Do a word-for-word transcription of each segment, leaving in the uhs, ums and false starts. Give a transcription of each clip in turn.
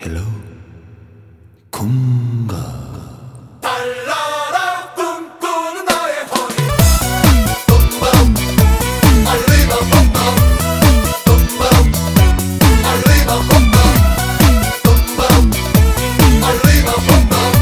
헬로 공감 달라라 꿈꾸는 나의 허니 뿜밤 알리바 뿜밤 뿜밤 알리바 뿜밤 뿜밤 알리바 뿜밤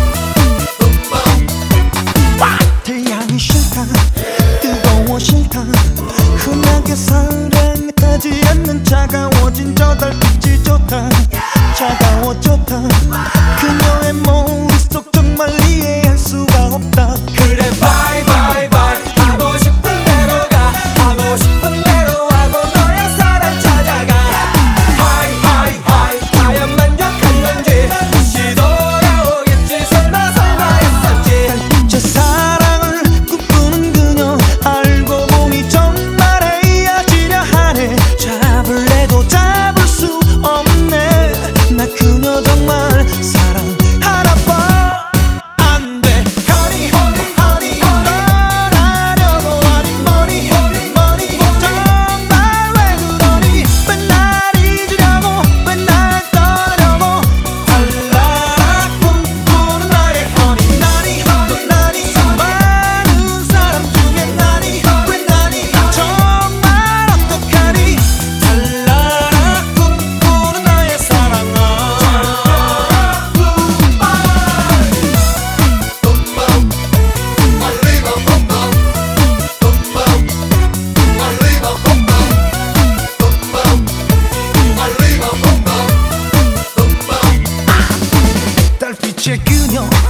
뿜밤 태양이 싫다 뜨거워 싫다 흔하게 사랑하지 않는 차가워진 저 달빛이 좋다 차가워졌다 그녀의 머릿속 정말 이해할 수가 없다 그래 바이 바이 바이 하고 싶은 대로 가 하고 싶은 대로 하고 너의 사랑 찾아가 하이 하이 하이 과연 만족한 건지 다시 돌아오겠지 설마 설마 했었지 달빛의 사랑을 꿈꾸는 그녀 알고 보니 정말 헤어지려 하네 잡을래도 잡을 수 없네 나 그녀 정말 사랑하나 봐 안돼 허니 허니 허니 떠나려고 하니 머니 허니 머니 정말 왜 그러니 맨날 잊으려고 맨날 떠나려고 달라 꿈꾸는 나의 허니 나니 허니 나니 많은 사람 중에 나니 왜 나니 정말 어떡하니 달라라 꿈꾸는 나의 사랑아 알리바 뿜밤 뿜밤 알리바 뿜밤 뿜밤 알리바 뿜밤 뿜밤 달빛의 그녀